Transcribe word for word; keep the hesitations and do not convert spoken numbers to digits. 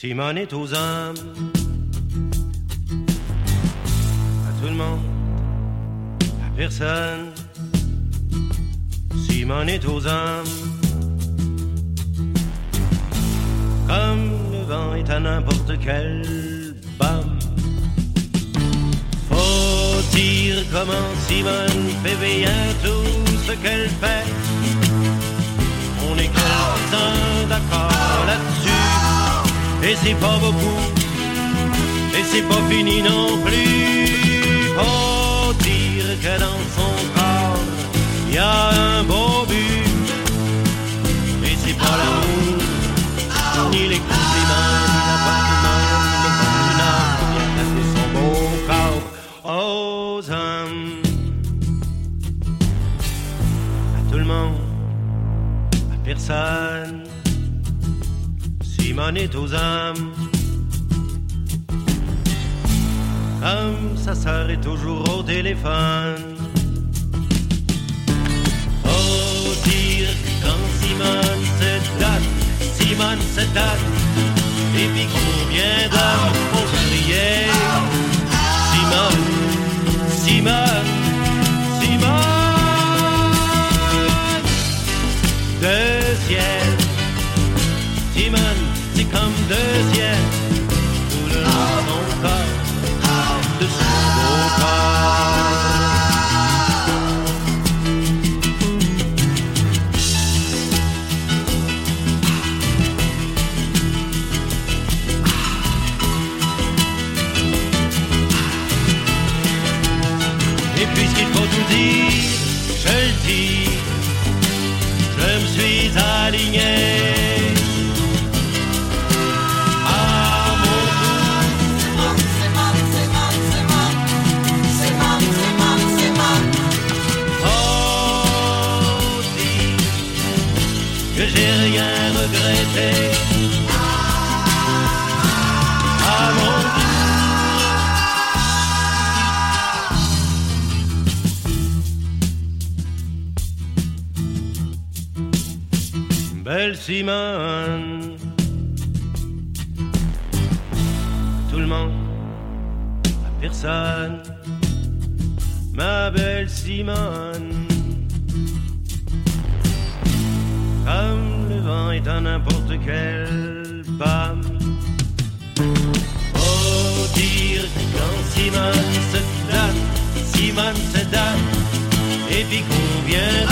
Simone est aux hommes, à tout le monde, à personne. Simone est aux hommes, comme le vent est à n'importe quel bam. Faut dire comment Simone fait bien tout ce qu'elle fait. On est quelques-uns d'accord là-dessus. Et c'est pas beaucoup, et c'est pas fini non plus. Faut dire que dans son corps, y a un beau but. Et c'est pas l'amour, ni les compliments, ni l'appartement, ni le bonheur qui vient placer son beau corps aux hommes. À tout le monde, à personne. Simone est aux âmes, comme sa sœur est toujours au téléphone. Faut dire que quand Simone se donne, Simone se donne, et puis combien d'hommes ont crié Simone, Simone, Simone. Deux ciels, Simone, c'est comme deux ciels, tout le long de son corps, de son beau corps. Et puisqu'il faut tout dire, je le dis, je me suis aligné. Que j'ai rien regretté. À mon tour. Belle Simone, tout le monde, à personne. Ma belle Simone, comme le vent est à n'importe quel bam. Faut dire que quand Simone se donne, Simone se donne, et puis combien